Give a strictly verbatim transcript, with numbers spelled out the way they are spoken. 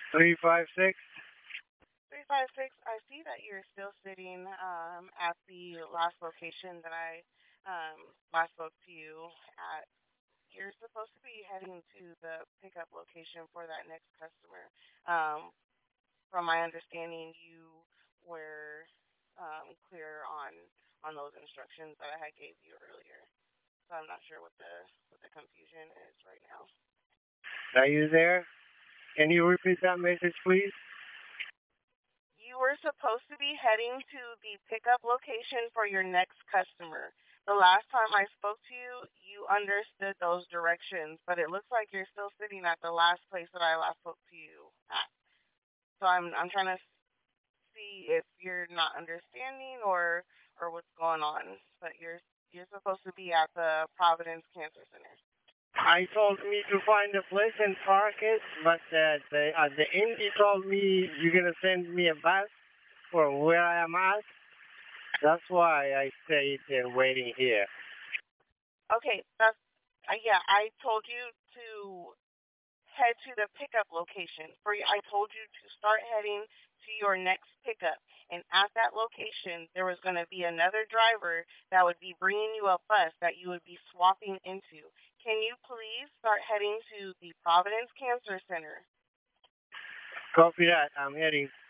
three five six. three five six, I see that you're still sitting um, at the last location that I um, last spoke to you at. You're supposed to be heading to the pickup location for that next customer. Um, from my understanding, you were um, clear on on those instructions that I had gave you earlier. So I'm not sure what the what the confusion is right now. Are you there? Can you repeat that message, please? You were supposed to be heading to the pickup location for your next customer. The last time I spoke to you, you understood those directions, but it looks like you're still sitting at the last place that I last spoke to you at. So I'm I'm trying to see if you're not understanding or or what's going on. But you're you're supposed to be at the Providence Cancer Center. I told me to find a place and park it, but uh, the, at the end he told me you're gonna send me a bus for where I am at. That's why I stayed uh, waiting here. Okay, that's uh, yeah. I told you to head to the pickup location. For you, I told you to start heading to your next pickup. And at that location, there was going to be another driver that would be bringing you a bus that you would be swapping into. Can you please start heading to the Providence Cancer Center? Copy that. I'm heading.